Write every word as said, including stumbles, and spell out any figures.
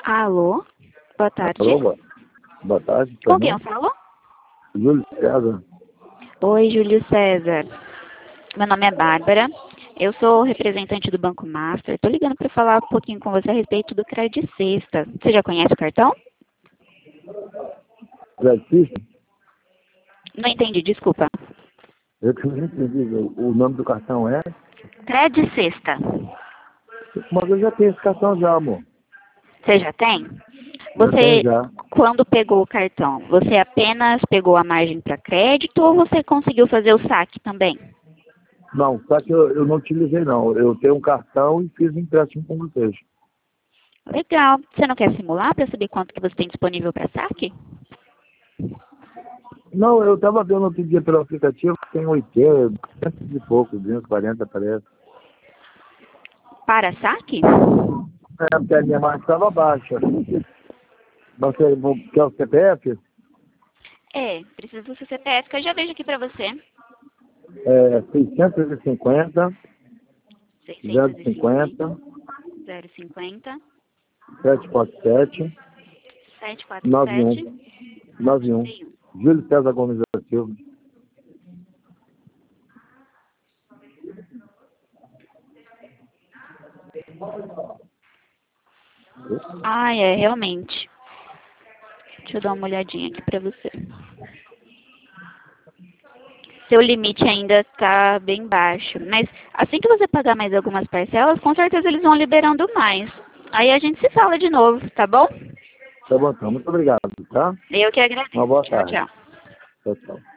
Alô, boa tarde. Alô, boa, boa tarde. Com quem eu falo? Júlio César. Oi, Júlio César. Meu nome é Bárbara. Eu sou representante do Banco Master. Estou ligando para falar um pouquinho com você a respeito do Crédito Sexta. Você já conhece o cartão? Crédito? Não entendi, desculpa. Eu que não entendi. O nome do cartão é? Crédito Sexta. Mas eu já tenho esse cartão já, amor. Você já tem? Já tenho Você, já. quando pegou o cartão, você apenas pegou a margem para crédito ou você conseguiu fazer o saque também? Não, só que eu, eu não utilizei não. Eu tenho um cartão e fiz um empréstimo com vocês. Legal. Você não quer simular para saber quanto que você tem disponível para saque? Não, eu estava vendo outro dia pelo aplicativo que tem oitenta, cento e pouco, duzentos e quarenta parece. Para saque? É, porque a minha margem estava baixa. Você quer o C P F? É, preciso do seu C P F que eu já vejo aqui para você. É seiscentos e cinquenta, zero seiscentos e cinquenta, cinquenta, zero cinquenta, sete quatro sete, sete quatro nove um, sete, nove um. nove um. Júlio César Gomes da Silva. Ah, é, realmente. Deixa eu dar uma olhadinha aqui para você. Seu limite ainda está bem baixo. Mas assim que você pagar mais algumas parcelas, com certeza eles vão liberando mais. Aí a gente se fala de novo, tá bom? Tá bom, então. Muito obrigado, tá? Eu que Uma agradeço. boa Tchau, tarde. tchau. Tchau, tchau.